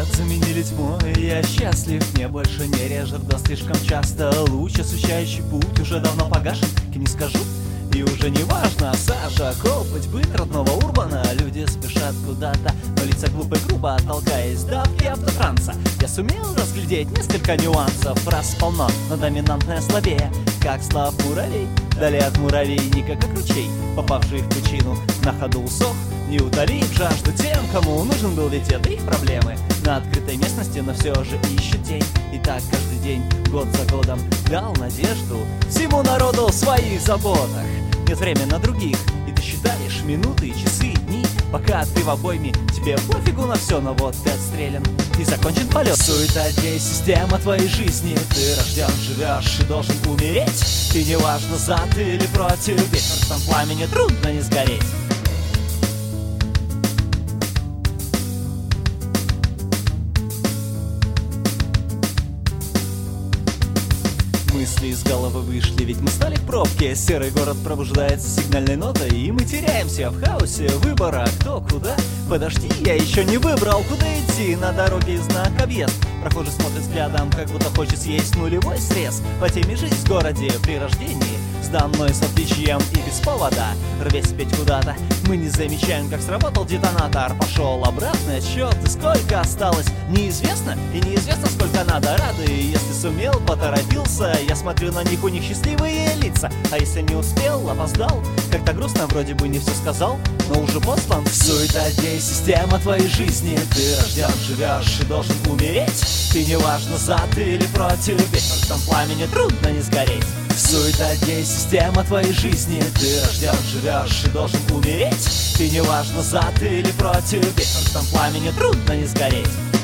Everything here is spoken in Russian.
заменили тьму, и я счастлив. Мне больше не режет глаз слишком часто. Луч, освещающий путь, уже давно погашен. Кем не скажу, и уже не важно. Сажа, копоть, быт родного урбана. Люди спешат куда-то, но лица глупо и грубо, толкаясь давки автотранса. Я сумел разглядеть несколько нюансов. Фраз полно, но доминантная слабее, как слав муравей. Дали от муравейника, как ручей, попавший в пучину, на ходу усох, не утолив жажду тем, кому нужен был, ведь это их проблемы. На открытой местности, но все же ищут тень. И так каждый день, год за годом, дал надежду всему народу в своих заботах. Нет времени на других, и ты считаешь минуты, часы, дни, пока ты в обойме, тебе пофигу на все, но вот ты отстрелян и закончен полет. Суета здесь система твоей жизни. Ты рожден, живешь и должен умереть. И неважно, за ты или против, ведь в этом пламени трудно не сгореть. Мысли из головы вышли, ведь мы стали в пробке. Серый город пробуждается сигнальной нотой, и мы теряемся в хаосе выбора, кто куда. Подожди, я еще не выбрал, куда идти. На дороге знак объезд. Прохожий смотрит взглядом, как будто хочет съесть нулевой срез. По теме жизнь в городе при рождении, сданной с отличием и без повода. Рвесь петь куда-то, мы не замечаем, как сработал детонатор. Пошел обратный отсчет, и сколько осталось неизвестно, и неизвестно сколько надо. Рады, если сумел, поторопился. Я смотрю на них, у них счастливые лица. А если не успел, опоздал, как-то грустно, вроде бы не все сказал, но уже послан. Суета здесь система твоей жизни. Ты рожден, живешь и должен умереть. И неважно, за ты или против, ведь в этом пламени трудно не сгореть. Суета здесь система твоей жизни. Ты рожден, живешь и должен умереть. И неважно, за ты или против, ведь в этом пламени трудно не сгореть.